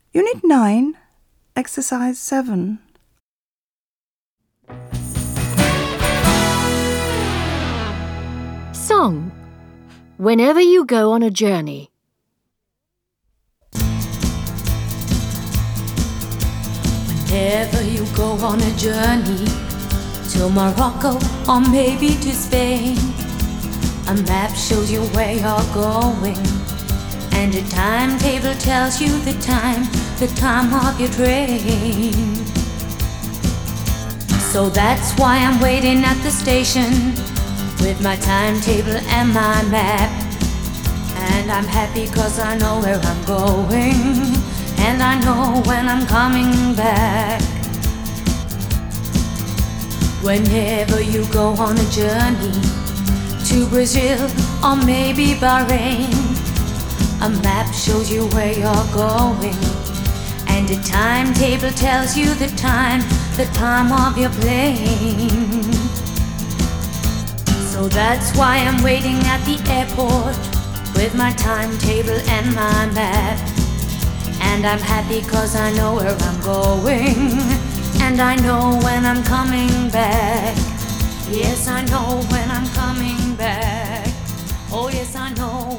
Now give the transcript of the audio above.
Unit 9, Exercise 7. Song. Whenever you go on a journey. Whenever you go on a journey to Morocco or maybe to Spain, a map shows you where you're going, and a timetable tells you the time of your train. So that's why I'm waiting at the station with my timetable and my map. And I'm happy 'cause I know where I'm going, and I know when I'm coming back. Whenever you go on a journey to Brazil or maybe Bahrain, a map shows you where you're going, and a timetable tells you the time of your plane. So that's why I'm waiting at the airport with my timetable and my map. And I'm happy 'cause I know where I'm going, and I know when I'm coming back. Yes, I know when I'm coming back. Oh yes, I know